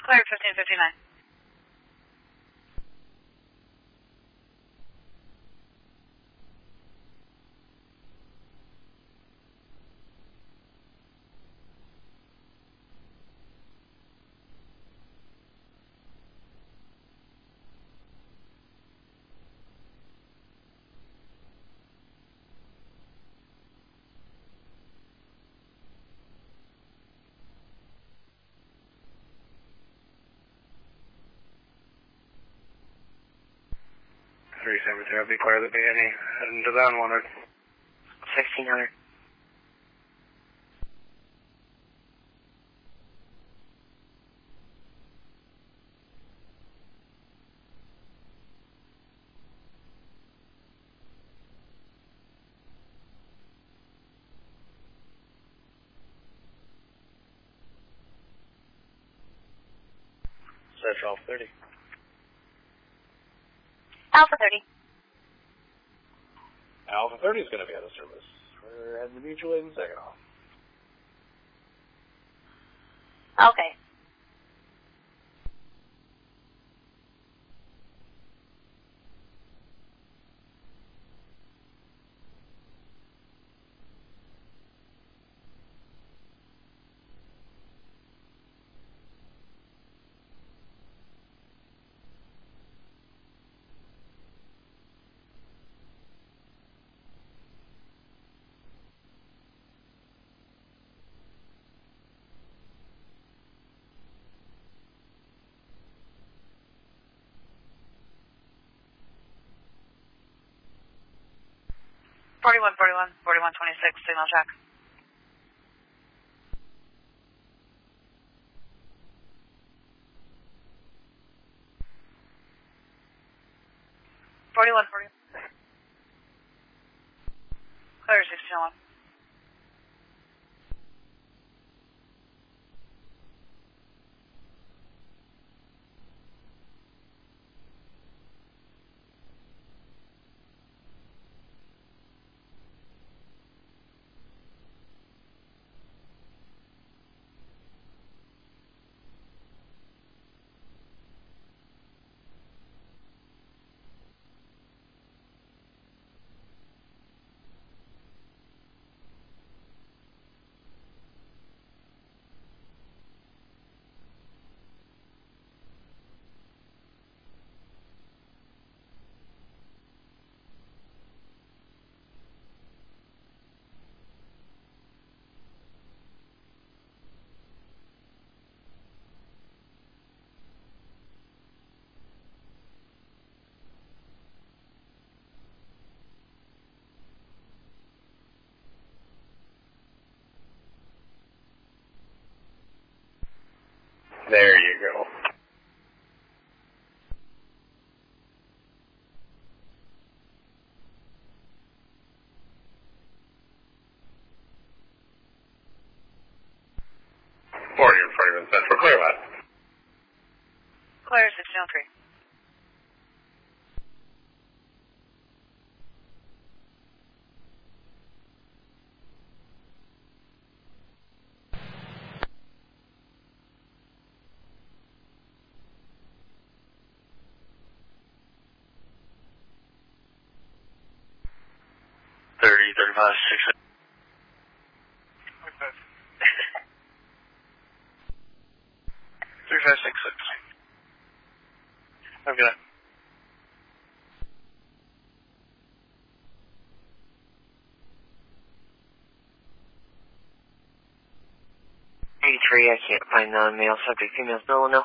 Cleared 1559. I'll be clear to be any heading to the unwanted. 1600. Search Alpha 30. Alpha 30. Alpha 30 is going to be out of service. We're heading to mutual aid in Saginaw. Okay. Forty-one, 26, signal check. Clear 1601. There you go. Central, clear left. Clear 1603. $30, $35, $6. Okay. 3566. Have a good night. I can't find male subject, female still no.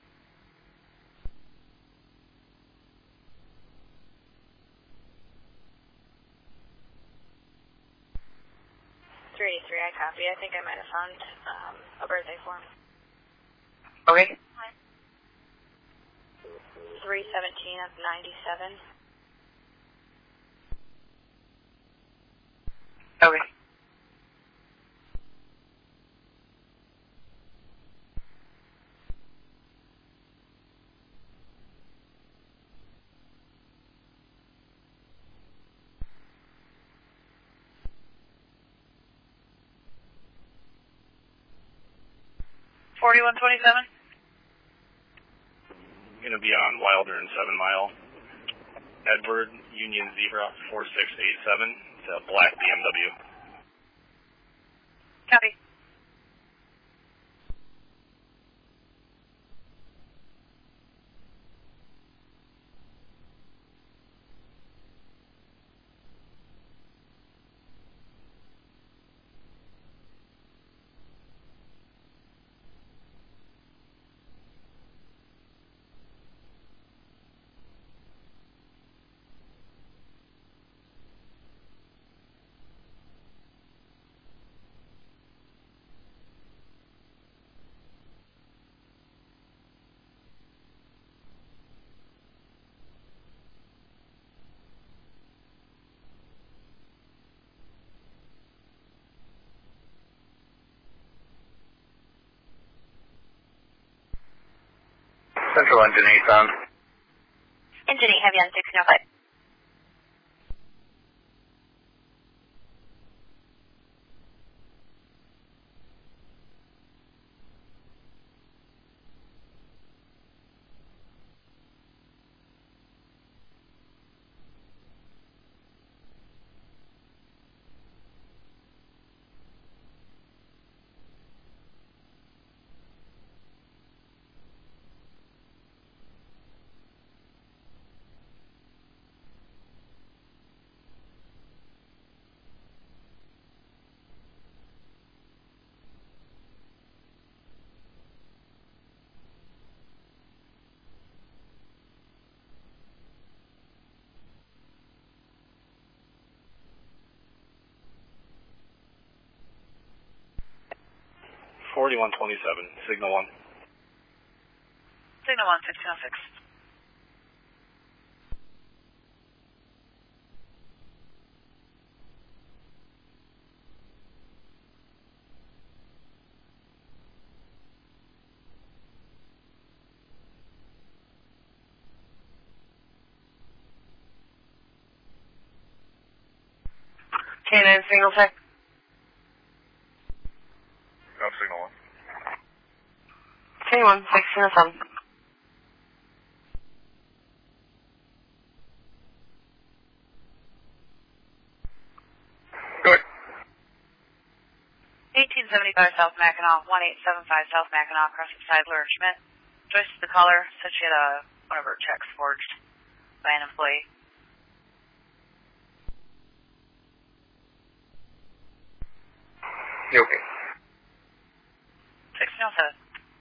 I copy. I think I might have found a birthday form. Okay. 317 of 97. Okay. $41.27. going to be on Wilder and 7 Mile. Edward, Union Zebra, 4687. It's a black BMW. Copy. Central Engine 8 sound. Engine 8 heavy on 1605. Signal 1. Signal 1, 1606. K9 single check. No, Signal 1. K1, 1607. Good. 1875 South Mackinac, 1875 South Mackinac, crossing Seidler Schmidt. Joyce is the caller, said she had one of her checks forged by an employee. You okay? 1607.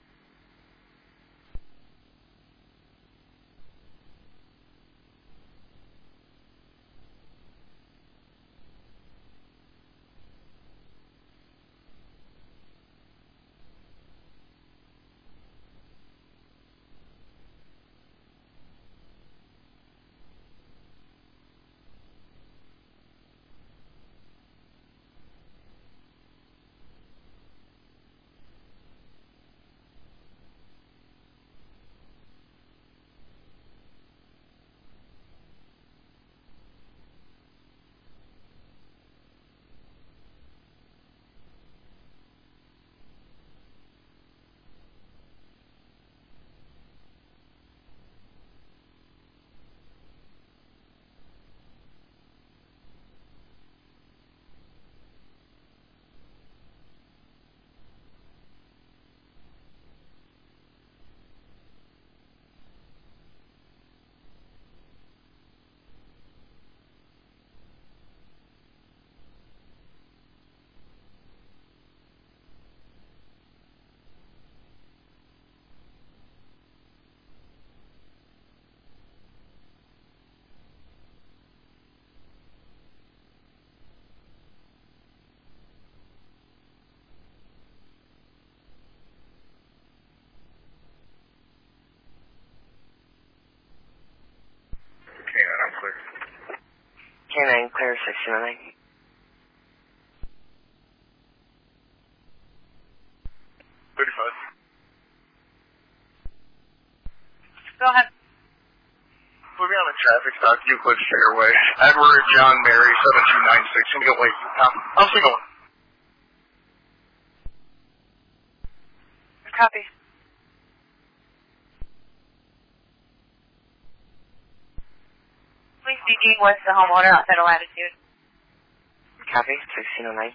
K9, I'm clear. K9 clear 1609. Go ahead. Put me on a traffic stop, Euclid Fairway. Edward John Mary, 7296. Single wait. I'm single. Copy. speaking with the homeowner outside of Latitude. Copy, 1609.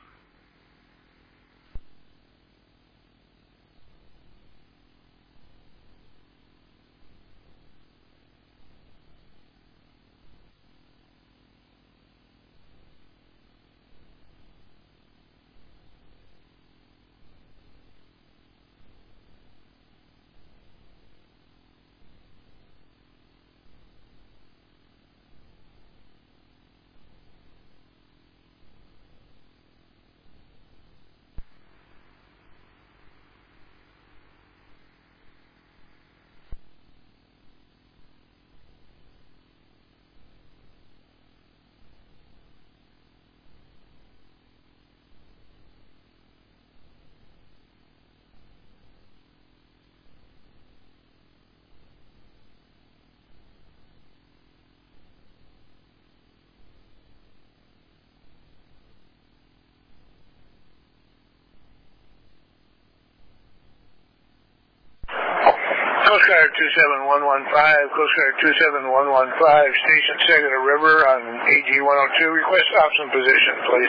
Coast Guard 27115, Coast Guard 27115, Station Saginaw River on AG 102. Request ops in position, please.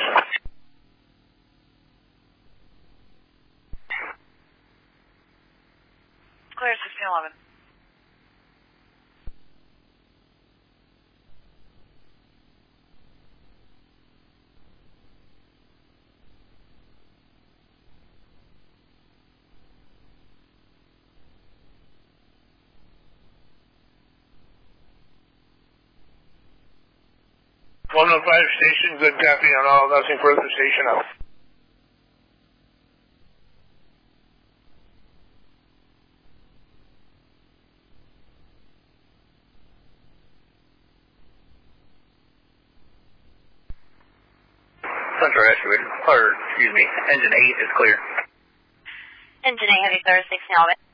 Clear 1611. One on 5 station, good copy on all, nothing further, station out. Central Rescue, or excuse me, engine 8 is clear. Engine 8 Heavy Clear 1611.